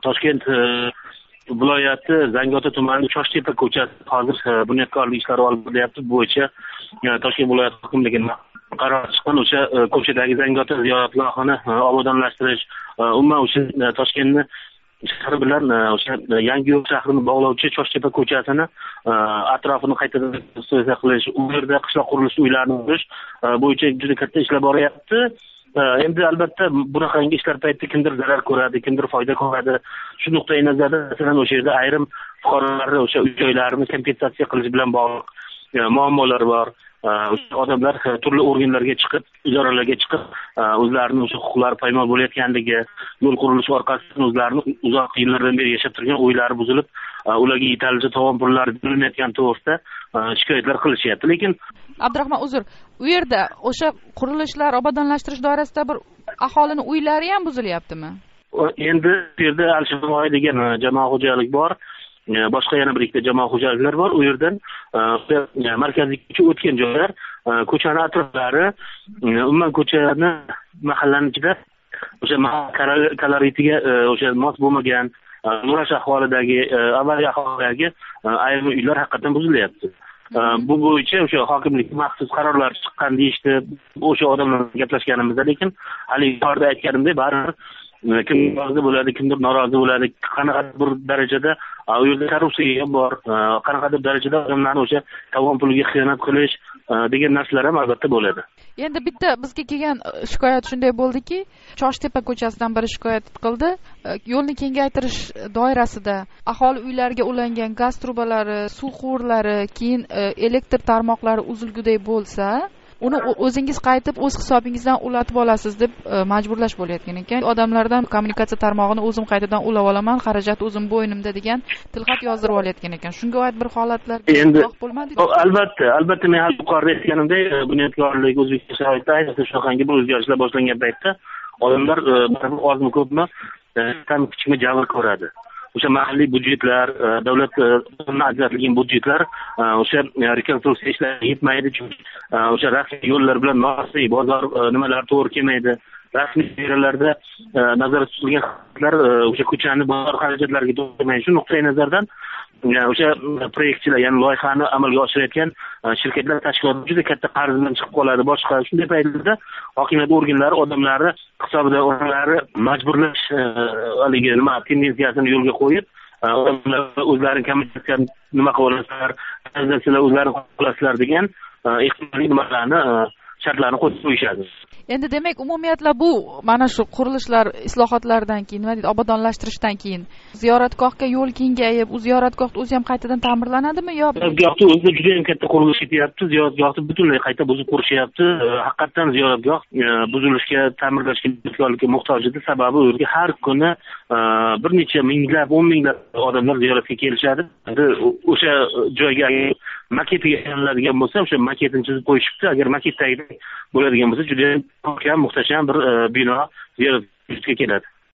Toshkent viloyati Zangiota tumani Choshtepa ko'chasi hozir bunyodkorlik ishlari olib borilyapti. Bu bo'yicha Toshkent viloyati hokimligining qarori chiqqan o'sha ko'chadagi Zangiota ziyorat gohini obodonlashtirish, umuman o'sha Toshkentni shahri bilan o'sha Yangiyo'l shahrini bog'lovchi Choshtepa ko'chasini atrofini qaytadan rekonstruksiya qilish, u yerda qishloq qurilish uylarini qurish bo'yicha juda katta ishlar boryapti. Endi albatta bunaqangi ishlar paytida kimdir zarar ko'radi, kimdir foyda ko'radi. Shu nuqtai nazardan masalan o'sha yerda ayrim fuqarolarni o'sha uy joylarini kompensatsiya qilish bilan bog'liq muammolar bor. Odamlar turli organlarga chiqib, idoralarga chiqib, o'zlarining o'sha huquqlari poymol bo'layotganligi, yo'l qurilishi orqasidan o'zlarini uzoq yillardan beri yashab turgan uylari buzilib, ularga yetarlicha tovon pullari berilmayotgani to'g'risida shikoyatlar qilishyapti. Lekin Abdurahmon, uzr, u yerda o'sha qurilishlar obodonlashtirish doirasida bir aholini uylari ham buzilyaptimi? Endi bu yerda Alisherboy degan jamoat xo'jalik bor. Boshqa yana bir ikkita jamoat xo'jaliklar bor. U yerdan markaziy ko'cha o'tgan joylar, ko'chani atroflari, umuman ko'chani mahallani ichida o'sha koloritiga o'sha mos bo'lmagan, nurash ahvolidagi, avvalgi ahvolidagi ayrim uylar haqiqatan buzilyapti. Bu bo'yicha o'sha hokimlik maxsus qarorlar chiqqan deyishdi. O'sha odamlar gaplashganimizda, lekin hali yuqorida aytganimdek baribir kim rozi bo'ladi, kimdir norozi bo'ladi, qanaqadir bir darajada u yerda korrupsiya ham bor, qanaqadir darajada odamlarni o'sha tovon puliga xiyonat qilish degan narsalar ham albatta bo'ladi. Endi bitta bizga kelgan shikoyat shunday bo'ldiki, Choshtepa ko'chasidan biri shikoyat qildi, yo'lni kengaytirish doirasida aholi uylariga ulangan gaz trubalari, suv quvurlari, keyin elektr tarmoqlari uzilguday bo'lsa, uni o'zingiz qaytib o'z hisobingizdan ulatib olasiz deb majburlash bo'layotgan ekan. Odamlardan kommunikatsiya tarmog'ini o'zim qaytadan ulab olaman, xarajat o'zim bo'ynimda degan tilxat yozdirib olayotgan ekan. Shunga oid bir holatlar guvoh bo'lmadingiz? Albatta men hali yuqorida aytganimdek, bunyodkorlik O'zbekiston sharoitida ayniqsa shunaqangi bir o'zgarishlar boshlangan paytda odamlar ozmi ko'pmi kam kichikmi jabr ko'radi. O'sha mahalliy budjetlar, davlat tomonidan ajratilgan budjetlar o'sha rekonstruksiya ishlariga yetmaydi, chunki o'sha rasmiy yo'llar bilan nosasiy bozor nimalar to'g'ri kelmaydi. Rasmiy yerlarda nazorat tutilgan xizmatlar o'sha ko'chani bozor xarajatlariga to'g'ri kelmaydi. Shu nuqtai nazardan o'sha proyektchilar, ya'ni loyihani amalga oshirayotgan shirkatlar, tashkilotlar juda katta qarz bilan chiqib qoladi. Boshqa shunday paytlarda hokimiyat organlari odamlari hisobidan ularni majburlash haligi nima tendensiyasini yo'lga qo'yib, odamlar o'zlarini kompensatsiya nima qilasizlar, sizlar o'zlarini qilasizlar degan ehtimoliy nimalarni shartlarni qo'yib qo'yishadi. Endi demak, umumiyatla bu mana shu qurilishlar islohotlardan keyin, nima deydi, obodonlashtirishdan keyin ziyoratgohga yo'l kengayib, u ziyoratgohda o'zi ham qaytadan ta'mirlanadimi yo? Ziyoratgohda o'zida juda ham katta qurilish ketyapti. Ziyoratgohni butunlay qayta buzib qurishyapti. Haqiqatan ziyoratgoh buzilishga, ta'mirlashga muhtoj edi. Sababi u yerga har kuni bir necha minglab, 10 minglab odamlar ziyoratga kelishadi. O'sha joyga maketiga aylanadigan bo'lsa, o'sha maketini chizib qo'yishibdi. Agar maketdagi bo'ladigan bo'lsa, juda ham muhtasham bir bino ziyoratga keladi.